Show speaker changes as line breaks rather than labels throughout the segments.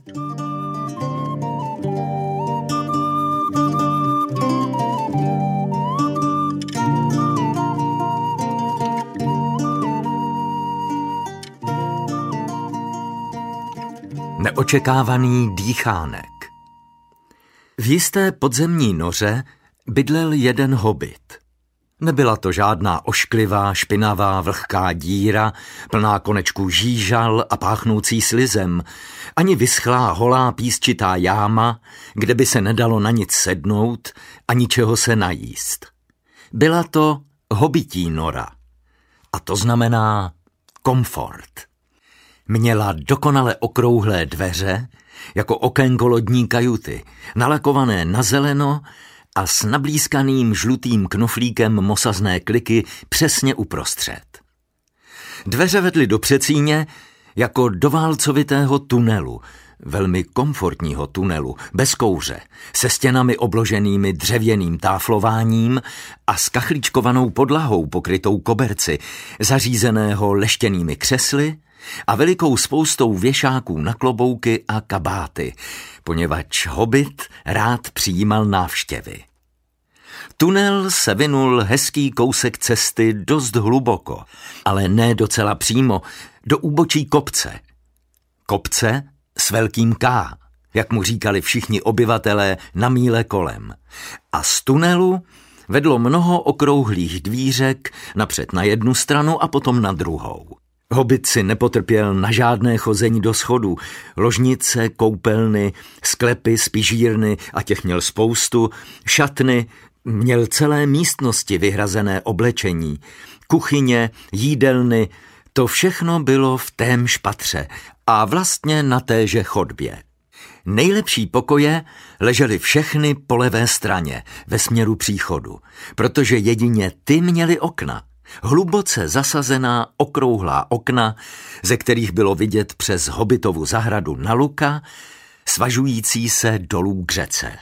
Neočekávaný dýchánek. V jisté podzemní noře bydlel jeden hobit. Nebyla to žádná ošklivá, špinavá, vlhká díra, plná konečků žížal a páchnoucí slizem, ani vyschlá holá písčitá jáma, kde by se nedalo na nic sednout a ničeho se najíst. Byla to hobití nora. A to znamená komfort. Měla dokonale okrouhlé dveře, jako okénko lodní kajuty, nalakované na zeleno a s nablízkaným žlutým knoflíkem mosazné kliky přesně uprostřed. Dveře vedly do předsíně jako do válcovitého tunelu, velmi komfortního tunelu, bez kouře, se stěnami obloženými dřevěným táflováním a s kachlíčkovanou podlahou pokrytou koberci, zařízeného leštěnými křesly a velikou spoustou věšáků na klobouky a kabáty, poněvadž hobit rád přijímal návštěvy. Tunel se vinul hezký kousek cesty dost hluboko, ale ne docela přímo, do úbočí kopce. Kopce s velkým K, jak mu říkali všichni obyvatelé na míle kolem. A z tunelu vedlo mnoho okrouhlých dvířek, napřed na jednu stranu a potom na druhou. Hobit si nepotrpěl na žádné chození do schodů. Ložnice, koupelny, sklepy, spižírny, a těch měl spoustu, šatny, měl celé místnosti vyhrazené oblečení, kuchyně, jídelny, to všechno bylo v témž patře a vlastně na téže chodbě. Nejlepší pokoje ležely všechny po levé straně, ve směru příchodu, protože jedině ty měly okna. Hluboce zasazená okrouhlá okna, ze kterých bylo vidět přes hobitovu zahradu na luka, svažující se dolů k řece.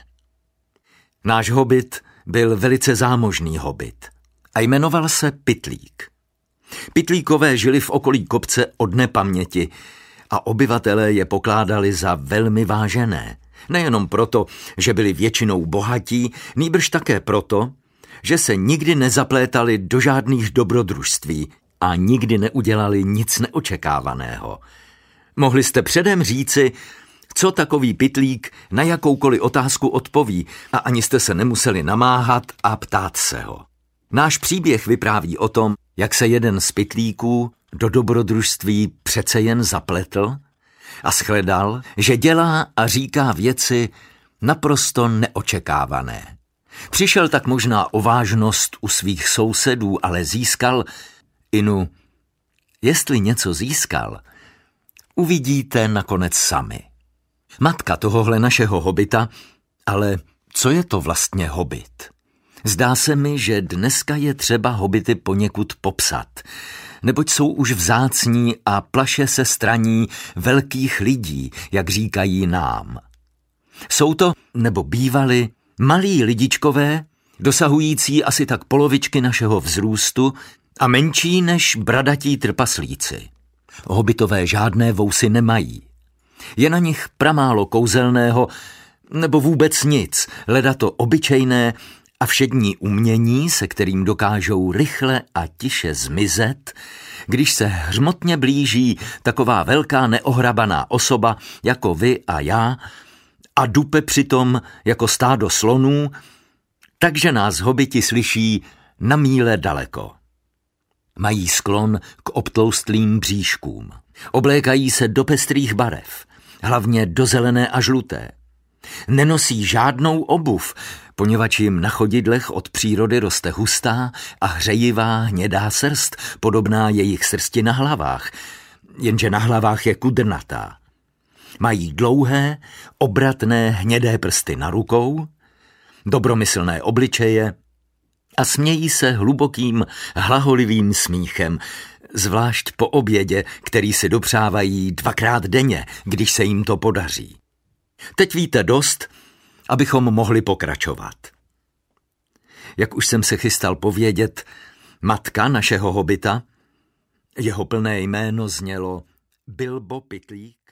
Náš hobit byl velice zámožný hobit a jmenoval se Pytlík. Pytlíkové žili v okolí kopce od nepaměti a obyvatelé je pokládali za velmi vážené. Nejenom proto, že byli většinou bohatí, nýbrž také proto, že se nikdy nezaplétali do žádných dobrodružství a nikdy neudělali nic neočekávaného. Mohli jste předem říci, co takový pytlík na jakoukoliv otázku odpoví a ani jste se nemuseli namáhat a ptát se ho. Náš příběh vypráví o tom, jak se jeden z pytlíků do dobrodružství přece jen zapletl a shledal, že dělá a říká věci naprosto neočekávané. Přišel tak možná o vážnost u svých sousedů, ale získal, inu, jestli něco získal, uvidíte nakonec sami. Matka tohohle našeho hobita, ale co je to vlastně hobit? Zdá se mi, že dneska je třeba hobity poněkud popsat, neboť jsou už vzácní a plaše se straní velkých lidí, jak říkají nám. Jsou to, nebo bývali, malí lidičkové, dosahující asi tak polovičky našeho vzrůstu a menší než bradatí trpaslíci. Hobitové žádné vousy nemají. Je na nich pramálo kouzelného, nebo vůbec nic, leda to obyčejné a všední umění, se kterým dokážou rychle a tiše zmizet, když se hřmotně blíží taková velká neohrabaná osoba jako vy a já a dupe přitom jako stádo slonů, takže nás hobiti slyší na míle daleko. Mají sklon k obtloustlým bříškům. Oblékají se do pestrých barev, hlavně do zelené a žluté. Nenosí žádnou obuv, poněvadž jim na chodidlech od přírody roste hustá a hřejivá hnědá srst, podobná jejich srsti na hlavách, jenže na hlavách je kudrnatá. Mají dlouhé, obratné hnědé prsty na rukou, dobromyslné obličeje a smějí se hlubokým, hlaholivým smíchem, zvlášť po obědě, který si dopřávají 2krát denně, když se jim to podaří. Teď víte dost, abychom mohli pokračovat. Jak už jsem se chystal povědět, matka našeho hobita, jeho plné jméno znělo Bilbo Pytlík,